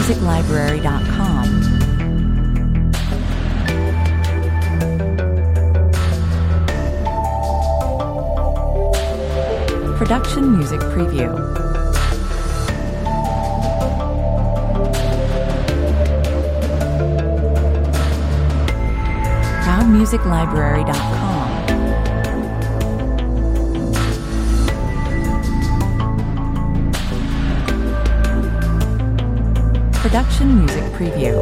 ProudMusicLibrary.com. Production Music Preview. ProudMusicLibrary.com. Production Music Preview.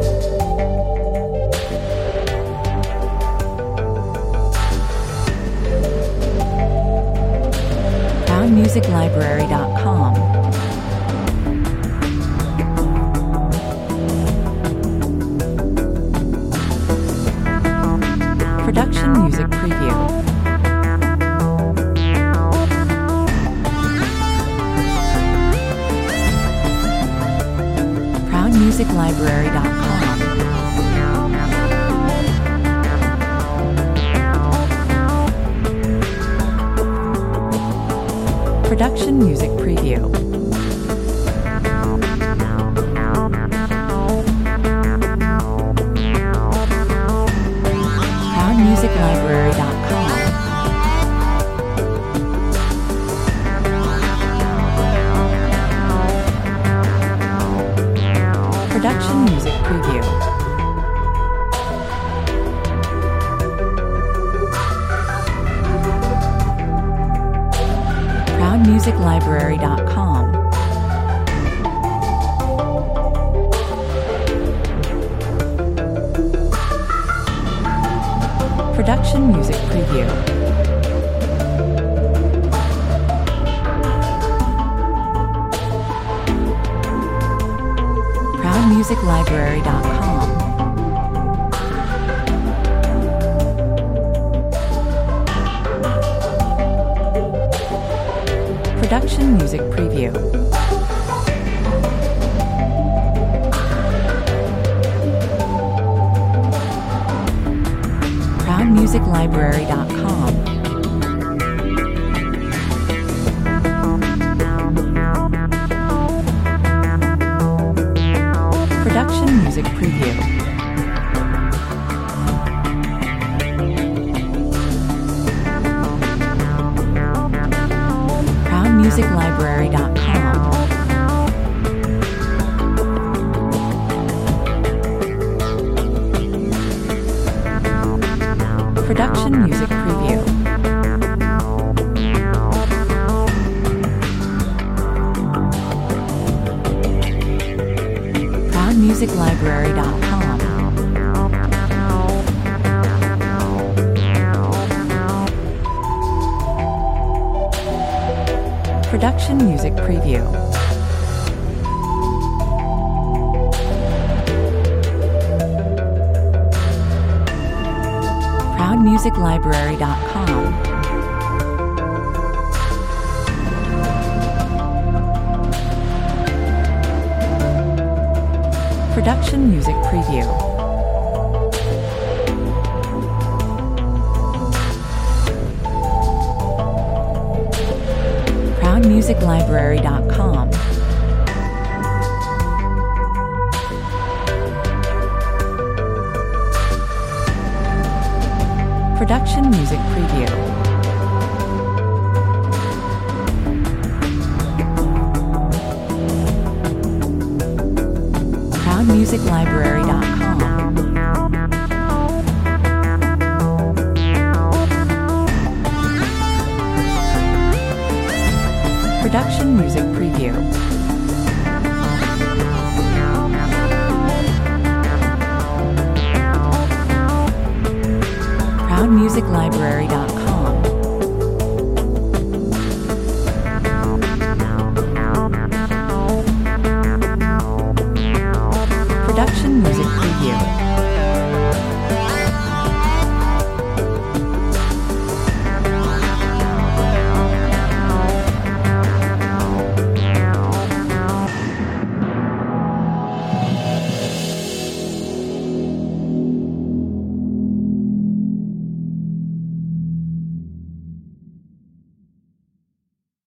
ProudMusicLibrary.com. Production Music Preview. ProudMusicLibrary.com. Production Music Preview. ProudMusicLibrary.com. Production Music Preview. ProudMusicLibrary.com. Production Music Preview. ProudMusicLibrary.com. Production Music Preview. ProudMusicLibrary.com. Production Music Preview. ProudMusicLibrary.com. Production Music Preview. ProudMusicLibrary.com. Production Music Preview. ProudMusicLibrary.com. Production Music Preview. ProudMusicLibrary.com. Production Music Preview. ProudMusicLibrary.com. Production Music Preview. ProudMusicLibrary.com.